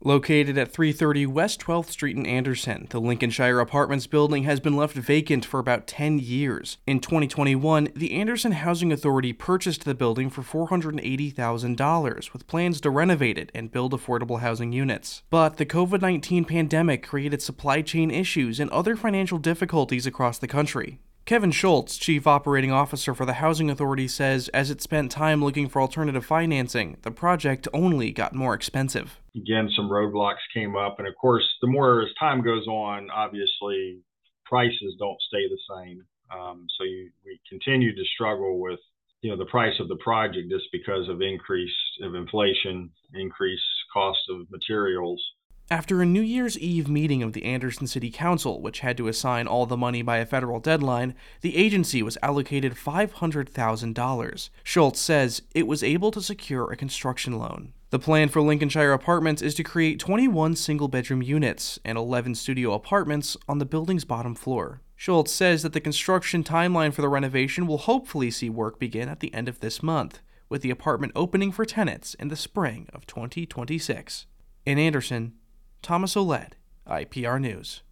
Located at 330 West 12th Street in Anderson, the Lincolnshire Apartments building has been left vacant for about 10 years. In 2021, the Anderson Housing Authority purchased the building for $480,000 with plans to renovate it and build affordable housing units. But the COVID-19 pandemic created supply chain issues and other financial difficulties across the country. Kevin Schultz, Chief Operating Officer for the Housing Authority, says as it spent time looking for alternative financing, the project only got more expensive. Again, some roadblocks came up, and of course, the more as time goes on, obviously, prices don't stay the same. We continue to struggle with, the price of the project just because of increase of inflation, increased cost of materials. After a New Year's Eve meeting of the Anderson City Council, which had to assign all the money by a federal deadline, the agency was allocated $500,000. Schultz says it was able to secure a construction loan. The plan for Lincolnshire Apartments is to create 21 single-bedroom units and 11 studio apartments on the building's bottom floor. Schultz says that the construction timeline for the renovation will hopefully see work begin at the end of this month, with the apartment opening for tenants in the spring of 2026. In Anderson, Thomas Oled, IPR News.